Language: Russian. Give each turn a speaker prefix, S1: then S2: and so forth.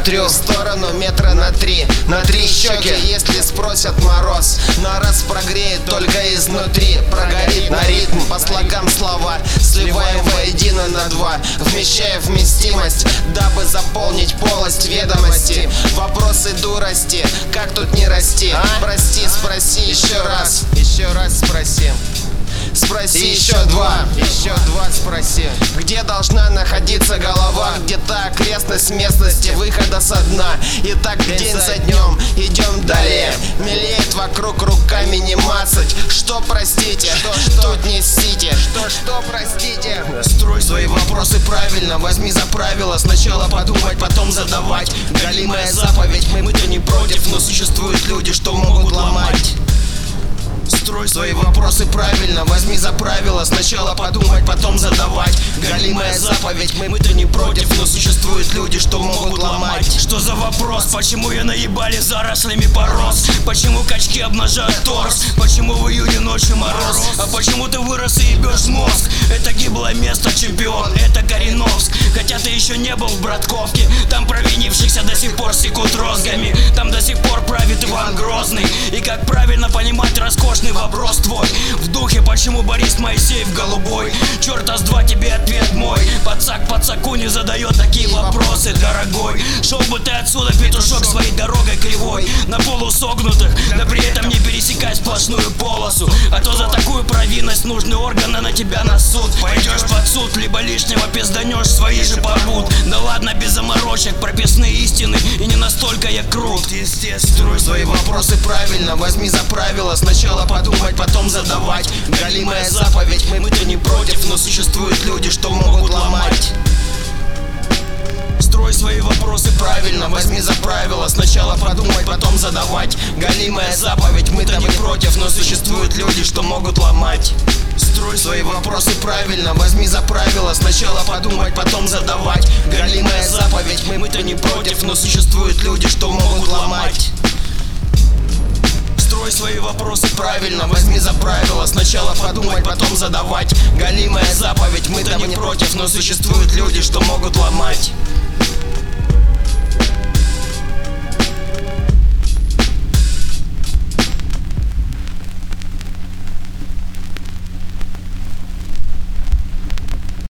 S1: смотрю в сторону метра на 3 щеки, если спросят мороз. На раз прогреет только изнутри, прогорит на ритм, по слогам слова сливаем воедино на 2, вмещая вместимость, дабы заполнить полость ведомости. Вопросы дурости, как тут не расти? Прости, спроси еще раз спроси. Спроси еще два спроси. Где должна находиться голова? Где-то окрестность местности выхода со дна. И так день за днем идем далее. Мелеет вокруг, руками не мацать. Что простите, тут несите. Что простите? Строй свои вопросы правильно, возьми за правило сначала подумать, потом задавать. Галимая заповедь, мы-то не против, но существуют люди, что могут ломать. Строй свои вопросы правильно, возьми за правило сначала подумать, потом задавать. Галимая заповедь, мы-то не против, но существуют люди, что могут ломать.
S2: Что за вопрос? Почему я наебали зарослями порос? Почему качки обнажают торс? Почему в июне ночью мороз? А почему ты вырос и ебешь мозг? Это гиблое место, чемпион, это Кореновск. Хотя ты еще не был в Братковке, там провинившихся до сих пор секут розгами. Там до сих пор правит Иван Грозный. И как правильно понимать роскошный вопрос твой в духе, почему Борис Моисеев голубой? Черта с два, тебе ответ мой. Пацак пацаку не задает такие вопросы, дорогой. Шел бы ты отсюда, петушок, своей дорогой кривой, на полусогнутых, да при этом не пересекай сплошную полосу. А то за такую провинность нужны органы на тебя на суд. Пойдешь под суд, либо лишнего пизданешь, свои же порвут. Да ладно, без заморочек, прописные истины, и не настолько я крут.
S1: Естественно, строй свои вопросы правильно, возьми за правило сначала подумать, потом задавать. Галимая заповедь, мы-то не против, но существуют люди, что могут ломать. Строй свои вопросы правильно, возьми за правило сначала подумать, потом задавать. Галимая заповедь, мы-то не против, но существуют люди, что могут ломать. Строй свои вопросы правильно, возьми за правило сначала подумать, потом задавать. Галимая заповедь, мы-то не против, но существуют люди, что могут ломать. Строй свои вопросы правильно, возьми за правило сначала подумать, потом задавать. Галимая заповедь, мы-то не против, но существуют люди, что могут ломать.